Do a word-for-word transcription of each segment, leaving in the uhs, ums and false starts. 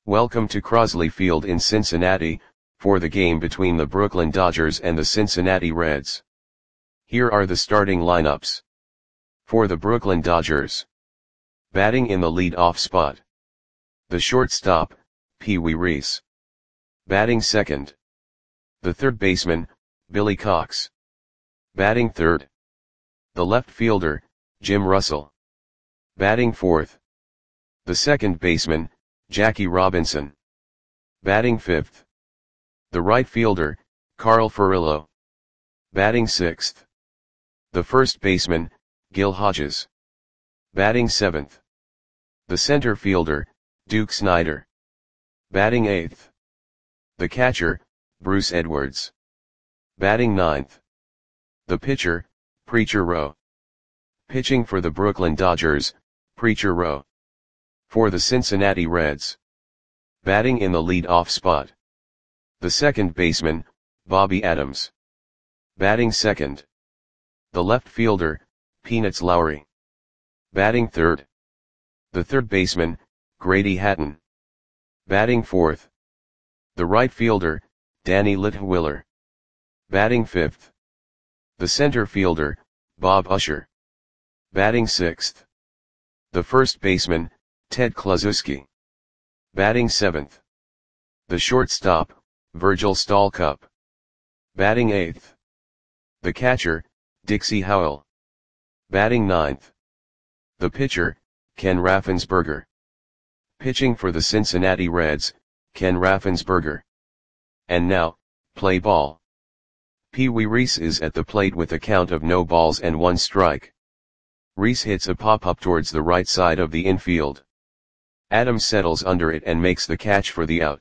Welcome to Crosley Field in Cincinnati, for the game between the Brooklyn Dodgers and the Cincinnati Reds. Here are the starting lineups. For the Brooklyn Dodgers. Batting in the lead-off spot. The shortstop, Pee Wee Reese. Batting second. The third baseman, Billy Cox. Batting third. The left fielder, Jim Russell. Batting fourth. The second baseman, Jackie Robinson. Batting fifth. The right fielder, Carl Furillo. Batting sixth. The first baseman, Gil Hodges. Batting seventh. The center fielder, Duke Snider. Batting eighth. The catcher, Bruce Edwards. Batting ninth. The pitcher, Preacher Rowe. Pitching for the Brooklyn Dodgers, Preacher Rowe. For the Cincinnati Reds. Batting in the lead-off spot. The second baseman, Bobby Adams. Batting second. The left fielder, Peanuts Lowry. Batting third. The third baseman, Grady Hatton. Batting fourth. The right fielder, Danny Litwiller. Batting fifth. The center fielder, Bob Usher. Batting sixth. The first baseman, Ted Kluszewski. Batting seventh. The shortstop, Virgil Stalcup. Batting eighth. The catcher, Dixie Howell. Batting ninth. The pitcher, Ken Raffensperger. Pitching for the Cincinnati Reds, Ken Raffensperger. And now, play ball. Pee Wee Reese is at the plate with a count of no balls and one strike. Reese hits a pop-up towards the right side of the infield. Adams settles under it and makes the catch for the out.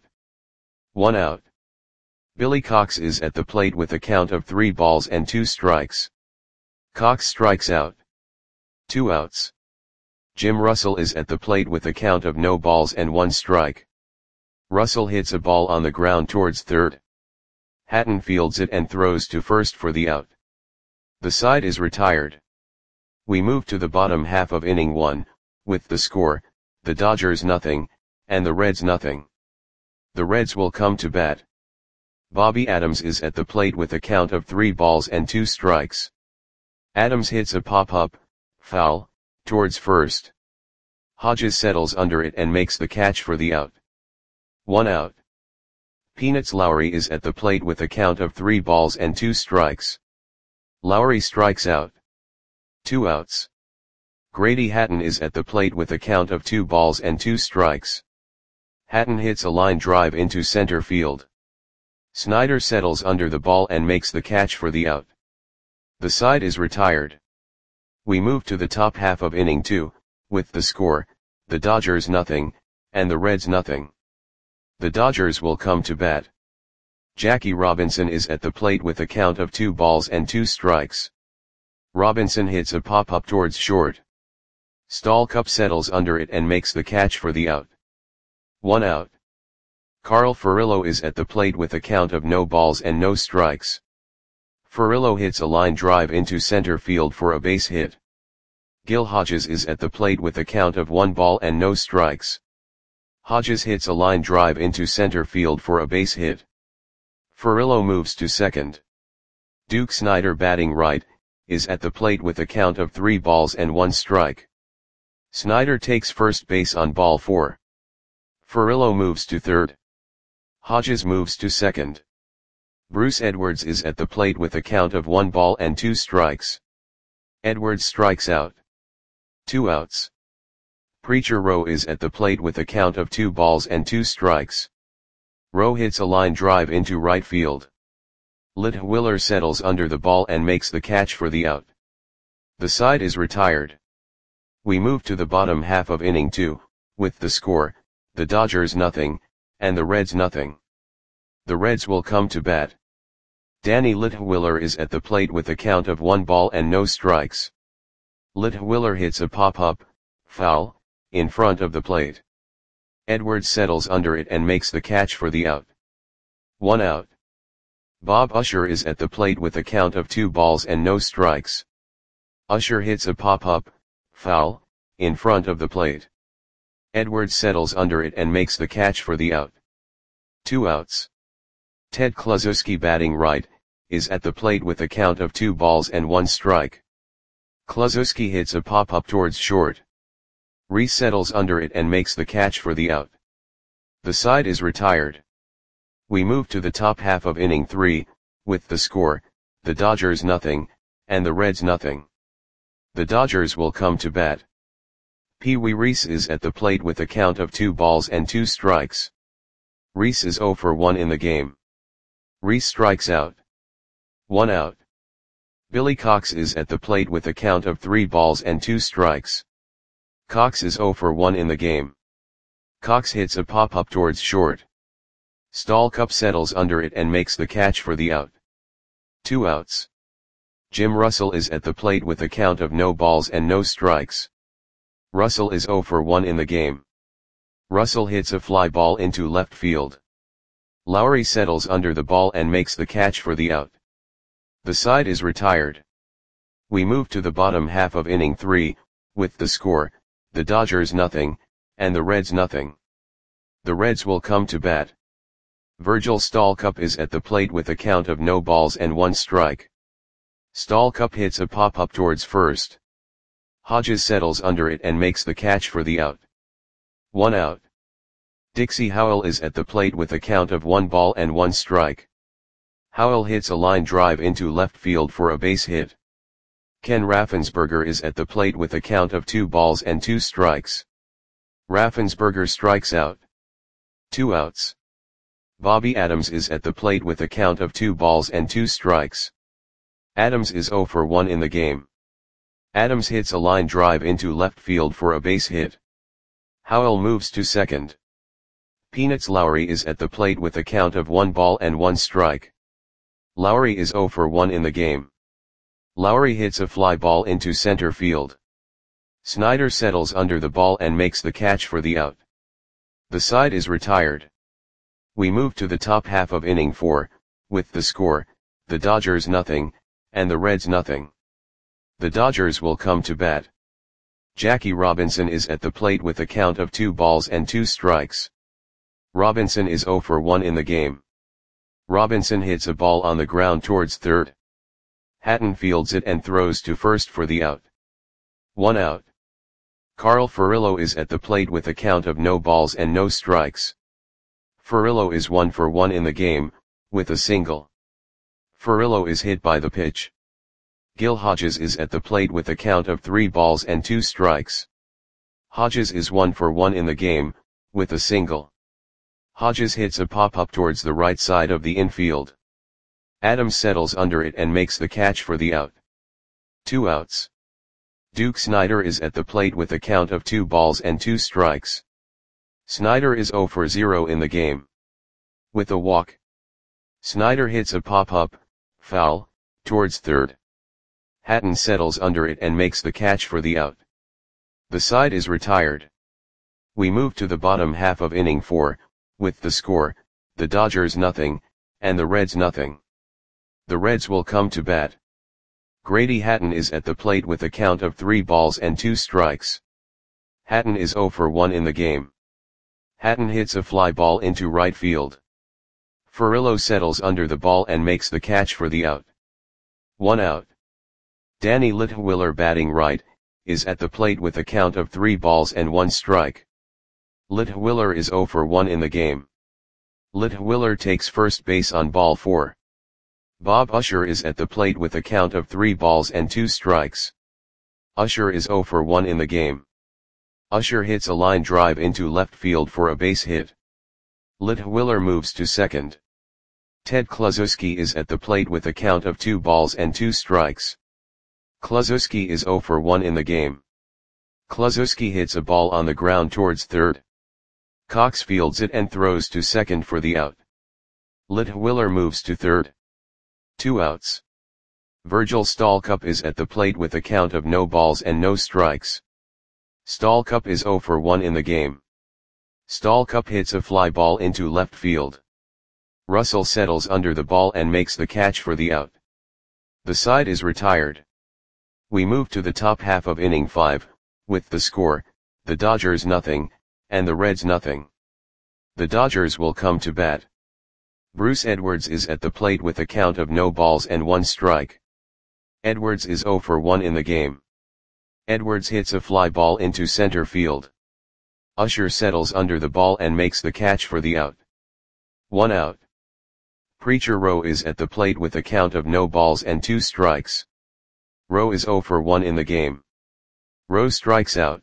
One out. Billy Cox is at the plate with a count of three balls and two strikes. Cox strikes out. Two outs. Jim Russell is at the plate with a count of no balls and one strike. Russell hits a ball on the ground towards third. Hatton fields it and throws to first for the out. The side is retired. We move to the bottom half of inning one, with the score, the Dodgers nothing, and the Reds nothing. The Reds will come to bat. Bobby Adams is at the plate with a count of three balls and two strikes. Adams hits a pop-up, foul, towards first. Hodges settles under it and makes the catch for the out. One out. Peanuts Lowry is at the plate with a count of three balls and two strikes. Lowry strikes out. Two outs. Grady Hatton is at the plate with a count of two balls and two strikes. Hatton hits a line drive into center field. Snider settles under the ball and makes the catch for the out. The side is retired. We move to the top half of inning two, with the score, the Dodgers nothing, and the Reds nothing. The Dodgers will come to bat. Jackie Robinson is at the plate with a count of two balls and two strikes. Robinson hits a pop-up towards short. Stalcup settles under it and makes the catch for the out. One out. Carl Furillo is at the plate with a count of no balls and no strikes. Furillo hits a line drive into center field for a base hit. Gil Hodges is at the plate with a count of one ball and no strikes. Hodges hits a line drive into center field for a base hit. Furillo moves to second. Duke Snider, batting right, is at the plate with a count of three balls and one strike. Snider takes first base on ball four. Furillo moves to third. Hodges moves to second. Bruce Edwards is at the plate with a count of one ball and two strikes. Edwards strikes out. Two outs. Preacher Rowe is at the plate with a count of two balls and two strikes. Rowe hits a line drive into right field. Litwiller settles under the ball and makes the catch for the out. The side is retired. We move to the bottom half of inning two, with the score, the Dodgers nothing, and the Reds nothing. The Reds will come to bat. Danny Litwiller is at the plate with a count of one ball and no strikes. Litwiller hits a pop-up, foul, in front of the plate. Edwards settles under it and makes the catch for the out. One out. Bob Usher is at the plate with a count of two balls and no strikes. Usher hits a pop-up, foul, in front of the plate. Edwards settles under it and makes the catch for the out. Two outs. Ted Kluszewski, batting right, is at the plate with a count of two balls and one strike. Kluszewski hits a pop-up towards short. Reese settles under it and makes the catch for the out. The side is retired. We move to the top half of inning three, with the score, the Dodgers nothing, and the Reds nothing. The Dodgers will come to bat. Pee Wee Reese is at the plate with a count of two balls and two strikes. Reese is oh for one in the game. Reese strikes out. One out. Billy Cox is at the plate with a count of three balls and two strikes. Cox is oh for one in the game. Cox hits a pop-up towards short. Stallcup settles under it and makes the catch for the out. Two outs. Jim Russell is at the plate with a count of no balls and no strikes. Russell is oh for one in the game. Russell hits a fly ball into left field. Lowry settles under the ball and makes the catch for the out. The side is retired. We move to the bottom half of inning three, with the score, the Dodgers nothing, and the Reds nothing. The Reds will come to bat. Virgil Stallcup is at the plate with a count of no balls and one strike. Stallcup hits a pop-up towards first. Hodges settles under it and makes the catch for the out. One out. Dixie Howell is at the plate with a count of one ball and one strike. Howell hits a line drive into left field for a base hit. Ken Raffensperger is at the plate with a count of two balls and two strikes. Raffensperger strikes out. Two outs. Bobby Adams is at the plate with a count of two balls and two strikes. Adams is oh for one in the game. Adams hits a line drive into left field for a base hit. Howell moves to second. Peanuts Lowry is at the plate with a count of one ball and one strike. Lowry is oh for one in the game. Lowry hits a fly ball into center field. Snyder settles under the ball and makes the catch for the out. The side is retired. We move to the top half of inning four, with the score, the Dodgers nothing, and the Reds nothing. The Dodgers will come to bat. Jackie Robinson is at the plate with a count of two balls and two strikes. Robinson is oh for one in the game. Robinson hits a ball on the ground towards third. Hatton fields it and throws to first for the out. One out. Carl Furillo is at the plate with a count of no balls and no strikes. Furillo is one for one in the game, with a single. Furillo is hit by the pitch. Gil Hodges is at the plate with a count of three balls and two strikes. Hodges is one for one in the game, with a single. Hodges hits a pop-up towards the right side of the infield. Adams settles under it and makes the catch for the out. Two outs. Duke Snider is at the plate with a count of two balls and two strikes. Snider is oh for zero in the game. With a walk. Snider hits a pop-up, foul, towards third. Hatton settles under it and makes the catch for the out. The side is retired. We move to the bottom half of inning four, with the score, the Dodgers nothing, and the Reds nothing. The Reds will come to bat. Grady Hatton is at the plate with a count of three balls and two strikes. Hatton is oh for one in the game. Hatton hits a fly ball into right field. Furillo settles under the ball and makes the catch for the out. One out. Danny Litwiller, batting right, is at the plate with a count of three balls and one strike. Litwiller is oh for one in the game. Litwiller takes first base on ball four. Bob Usher is at the plate with a count of three balls and two strikes. Usher is oh for one in the game. Usher hits a line drive into left field for a base hit. Litwiller moves to second. Ted Kluszewski is at the plate with a count of two balls and two strikes. Kluszewski is oh for one in the game. Kluszewski hits a ball on the ground towards third. Cox fields it and throws to second for the out. Litwiller moves to third. Two outs. Virgil Stallcup is at the plate with a count of no balls and no strikes. Stallcup is oh for one in the game. Stallcup hits a fly ball into left field. Russell settles under the ball and makes the catch for the out. The side is retired. We move to the top half of inning five, with the score, the Dodgers nothing, and the Reds nothing. The Dodgers will come to bat. Bruce Edwards is at the plate with a count of no balls and one strike. Edwards is oh for one in the game. Edwards hits a fly ball into center field. Usher settles under the ball and makes the catch for the out. One out. Preacher Rowe is at the plate with a count of no balls and two strikes. Rowe is oh for one in the game. Rowe strikes out.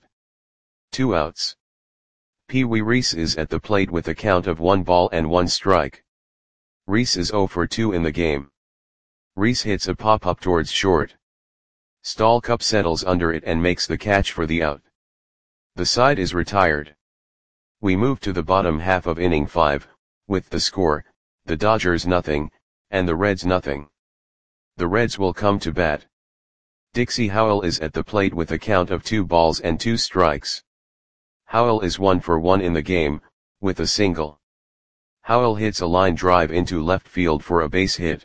Two outs. Pee Wee Reese is at the plate with a count of one ball and one strike. Reese is oh for two in the game. Reese hits a pop-up towards short. Stallcup settles under it and makes the catch for the out. The side is retired. We move to the bottom half of inning five, with the score, the Dodgers nothing, and the Reds nothing. The Reds will come to bat. Dixie Howell is at the plate with a count of two balls and two strikes. Howell is one for one in the game, with a single. Howell hits a line drive into left field for a base hit.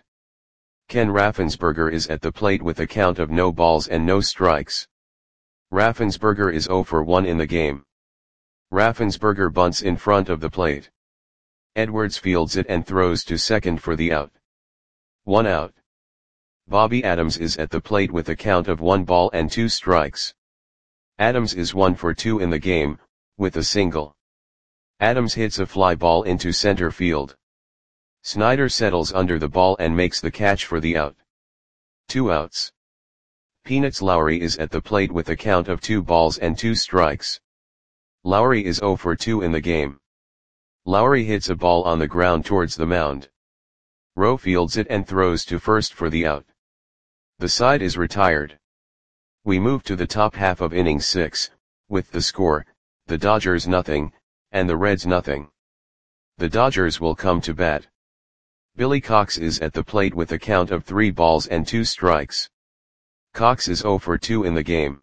Ken Raffensperger is at the plate with a count of no balls and no strikes. Raffensperger is oh for one in the game. Raffensperger bunts in front of the plate. Edwards fields it and throws to second for the out. One out. Bobby Adams is at the plate with a count of one ball and two strikes. Adams is one for two in the game, with a single. Adams hits a fly ball into center field. Snyder settles under the ball and makes the catch for the out. Two outs. Peanuts Lowry is at the plate with a count of two balls and two strikes. Lowry is oh for two in the game. Lowry hits a ball on the ground towards the mound. Rowe fields it and throws to first for the out. The side is retired. We move to the top half of inning six, with the score, the Dodgers nothing, and the Reds nothing. The Dodgers will come to bat. Billy Cox is at the plate with a count of three balls and two strikes. Cox is oh for two in the game.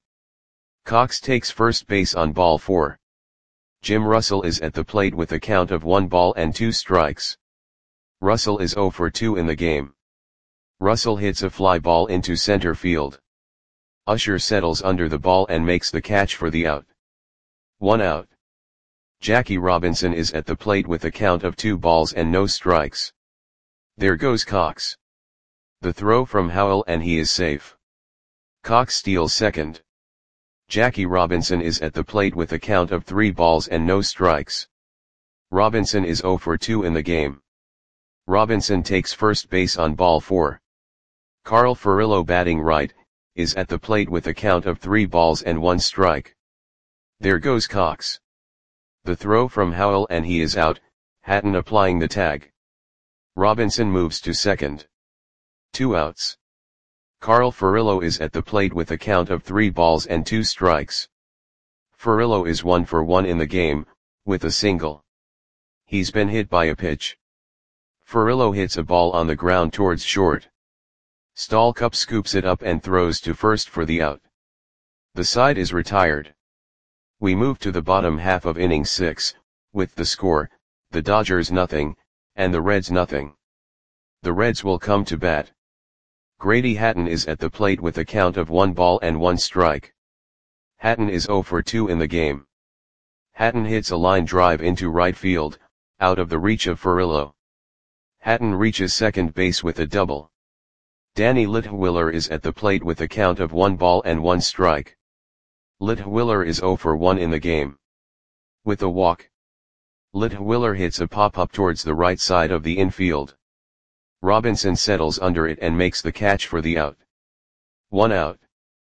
Cox takes first base on ball four. Jim Russell is at the plate with a count of one ball and two strikes. Russell is oh for two in the game. Russell hits a fly ball into center field. Usher settles under the ball and makes the catch for the out. One out. Jackie Robinson is at the plate with a count of two balls and no strikes. There goes Cox. The throw from Howell and he is safe. Cox steals second. Jackie Robinson is at the plate with a count of three balls and no strikes. Robinson is oh for two in the game. Robinson takes first base on ball four. Carl Furillo, batting right, is at the plate with a count of three balls and one strike. There goes Cox. The throw from Howell and he is out, Hatton applying the tag. Robinson moves to second. Two outs. Carl Furillo is at the plate with a count of three balls and two strikes. Furillo is one for one in the game, with a single. He's been hit by a pitch. Furillo hits a ball on the ground towards short. Stallcup scoops it up and throws to first for the out. The side is retired. We move to the bottom half of inning six, with the score, the Dodgers nothing, and the Reds nothing. The Reds will come to bat. Grady Hatton is at the plate with a count of one ball and one strike. Hatton is oh for two in the game. Hatton hits a line drive into right field, out of the reach of Furillo. Hatton reaches second base with a double. Danny Litwiller is at the plate with a count of one ball and one strike. Litwiller is oh for one in the game. With a walk. Litwiller hits a pop-up towards the right side of the infield. Robinson settles under it and makes the catch for the out. One out.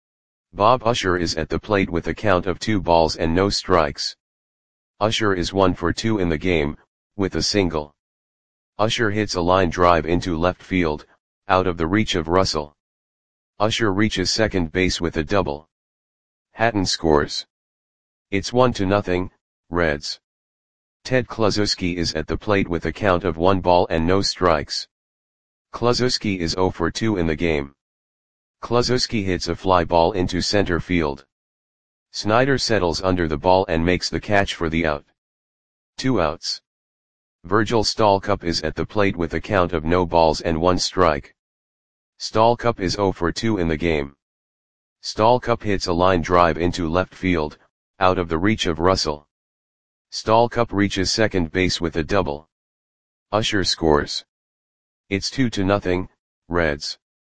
Bob Usher is at the plate with a count of two balls and no strikes. Usher is one for two in the game, with a single. Usher hits a line drive into left field, out of the reach of Russell. Usher reaches second base with a double. Hatton scores. It's one to nothing, Reds. Ted Kluszewski is at the plate with a count of one ball and no strikes. Kluszewski is oh for two in the game. Kluszewski hits a fly ball into center field. Snyder settles under the ball and makes the catch for the out. Two outs. Virgil Stallcup is at the plate with a count of no balls and one strike. Stallcup is oh for two in the game. Stallcup hits a line drive into left field, out of the reach of Russell. Stallcup reaches second base with a double. Usher scores. It's two to nothing, Reds.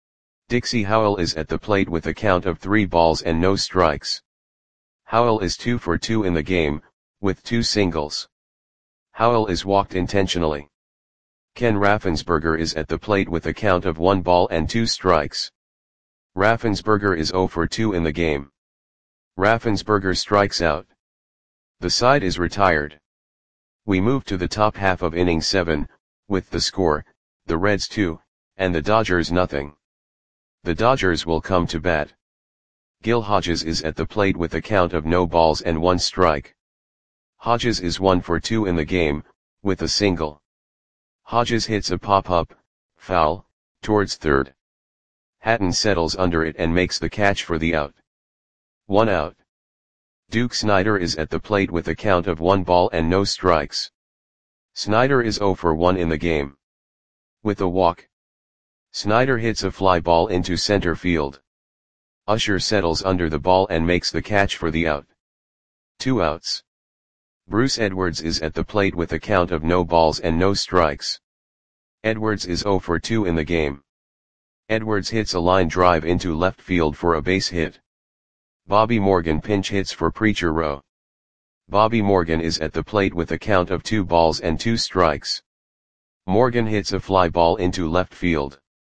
Dixie Howell is at the plate with a count of three balls and no strikes. Howell is two for two in the game, with two singles. Howell is walked intentionally. Ken Raffensperger is at the plate with a count of one ball and two strikes. Raffensperger is zero for two in the game. Raffensperger strikes out. The side is retired. We move to the top half of inning seven, with the score, the Reds two, and the Dodgers nothing. The Dodgers will come to bat. Gil Hodges is at the plate with a count of no balls and one strike. Hodges is one for two in the game, with a single. Hodges hits a pop-up, foul, towards third. Hatton settles under it and makes the catch for the out. One out. Duke Snider is at the plate with a count of one ball and no strikes. Snider is zero for one in the game. With a walk. Snider hits a fly ball into center field. Usher settles under the ball and makes the catch for the out. Two outs. Bruce Edwards is at the plate with a count of no balls and no strikes. Edwards is zero for two in the game. Edwards hits a line drive into left field for a base hit. Bobby Morgan pinch hits for Preacher Row. Bobby Morgan is at the plate with a count of two balls and two strikes. Morgan hits a fly ball into left field.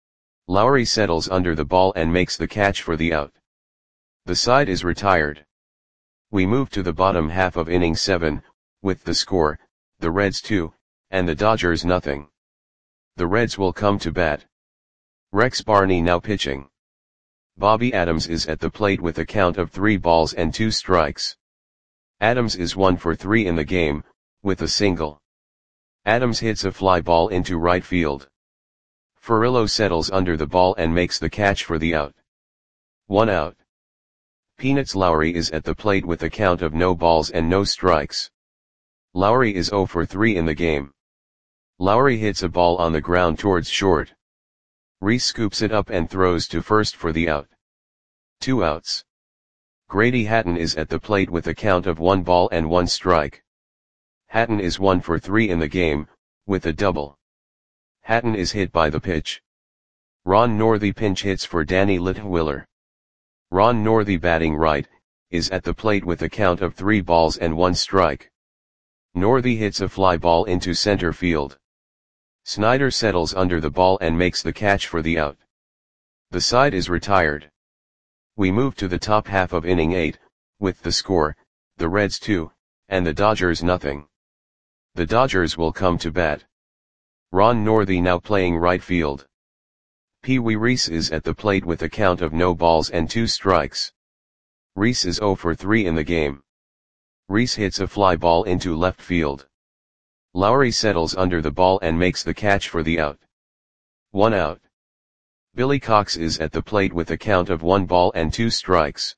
Lowry settles under the ball and makes the catch for the out. The side is retired. We move to the bottom half of inning seven, with the score, the Reds two, and the Dodgers nothing. The Reds will come to bat. Rex Barney now pitching. Bobby Adams is at the plate with a count of three balls and two strikes. Adams is one for three in the game, with a single. Adams hits a fly ball into right field. Furillo settles under the ball and makes the catch for the out. One out. Peanuts Lowry is at the plate with a count of no balls and no strikes. Lowry is zero for three in the game. Lowry hits a ball on the ground towards short. Reese scoops it up and throws to first for the out. Two outs. Grady Hatton is at the plate with a count of one ball and one strike. Hatton is one for three in the game, with a double. Hatton is hit by the pitch. Ron Northey pinch hits for Danny Litwiller. Ron Northey batting right, is at the plate with a count of three balls and one strike. Northey hits a fly ball into center field. Snider settles under the ball and makes the catch for the out. The side is retired. We move to the top half of inning eight, with the score, the Reds two, and the Dodgers nothing. The Dodgers will come to bat. Ron Northey now playing right field. Pee Wee Reese is at the plate with a count of no balls and two strikes. Reese is zero for three in the game. Reese hits a fly ball into left field. Lowry settles under the ball and makes the catch for the out. One out. Billy Cox is at the plate with a count of one ball and two strikes.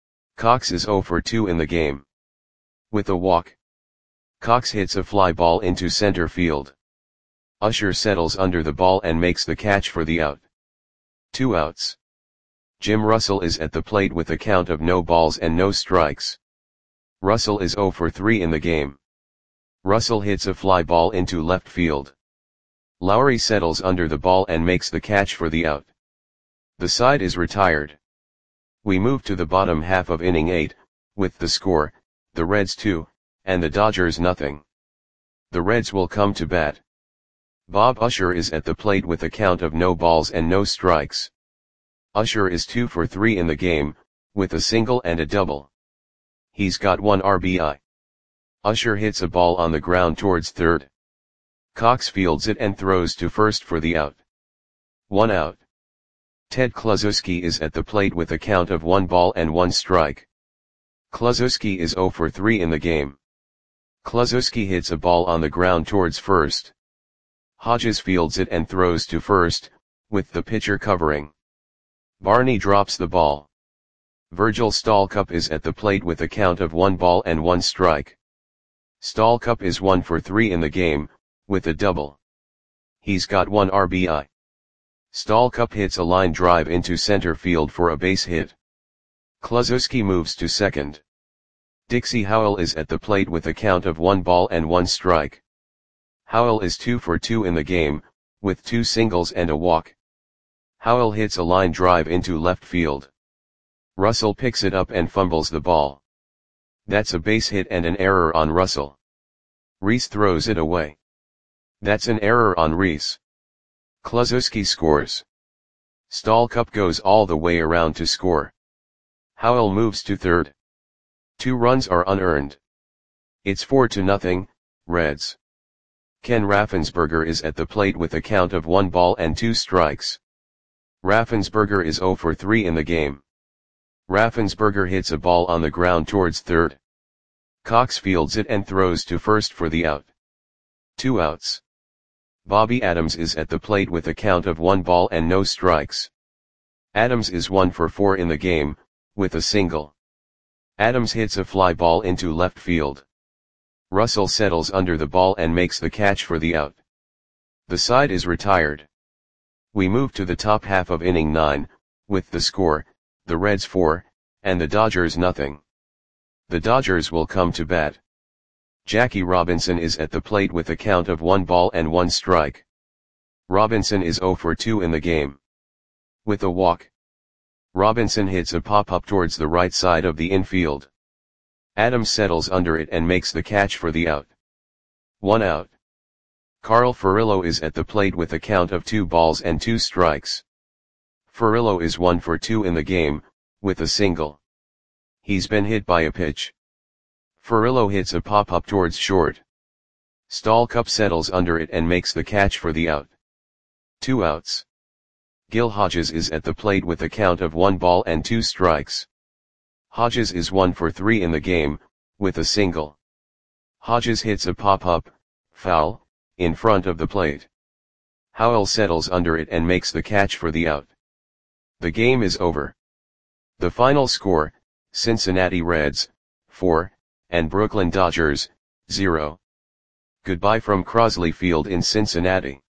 Cox is zero for two in the game. With a walk. Cox hits a fly ball into center field. Usher settles under the ball and makes the catch for the out. Two outs. Jim Russell is at the plate with a count of no balls and no strikes. Russell is zero for three in the game. Russell hits a fly ball into left field. Lowry settles under the ball and makes the catch for the out. The side is retired. We move to the bottom half of inning eight, with the score, the Reds two, and the Dodgers nothing. The Reds will come to bat. Bob Usher is at the plate with a count of no balls and no strikes. Usher is two for three in the game, with a single and a double. He's got one R B I. Usher hits a ball on the ground towards third. Cox fields it and throws to first for the out. One out. Ted Kluszewski is at the plate with a count of one ball and one strike. Kluszewski is zero for three in the game. Kluszewski hits a ball on the ground towards first. Hodges fields it and throws to first, with the pitcher covering. Barney drops the ball. Virgil Stallcup is at the plate with a count of one ball and one strike. Stallcup is one for three in the game, with a double. He's got one R B I. Stallcup hits a line drive into center field for a base hit. Kluszewski moves to second. Dixie Howell is at the plate with a count of one ball and one strike. Howell is two for two in the game, with two singles and a walk. Howell hits a line drive into left field. Russell picks it up and fumbles the ball. That's a base hit and an error on Russell. Rhys throws it away. That's an error on Rhys. Kluszewski scores. Stallcup goes all the way around to score. Howell moves to third. Two runs are unearned. It's four to nothing, Reds. Ken Raffensperger is at the plate with a count of one ball and two strikes. Raffensperger is zero for three in the game. Raffensperger hits a ball on the ground towards third. Cox fields it and throws to first for the out. Two outs. Bobby Adams is at the plate with a count of one ball and no strikes. Adams is one for four in the game, with a single. Adams hits a fly ball into left field. Russell settles under the ball and makes the catch for the out. The side is retired. We move to the top half of inning nine, with the score, the Reds four, and the Dodgers nothing. The Dodgers will come to bat. Jackie Robinson is at the plate with a count of one ball and one strike. Robinson is zero for two in the game. With a walk. Robinson hits a pop-up towards the right side of the infield. Adams settles under it and makes the catch for the out. One out. Carl Furillo is at the plate with a count of two balls and two strikes. Furillo is one for two in the game, with a single. He's been hit by a pitch. Furillo hits a pop-up towards short. Stallcup settles under it and makes the catch for the out. Two outs. Gil Hodges is at the plate with a count of one ball and two strikes. Hodges is one for three in the game, with a single. Hodges hits a pop-up, foul, in front of the plate. Howell settles under it and makes the catch for the out. The game is over. The final score, Cincinnati Reds, four, and Brooklyn Dodgers, zero. Goodbye from Crosley Field in Cincinnati.